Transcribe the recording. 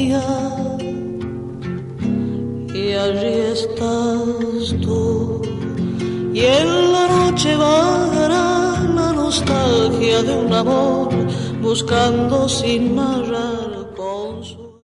mía, y allí estás tú, y en la noche vagará la nostalgia de un amor buscando sin narrar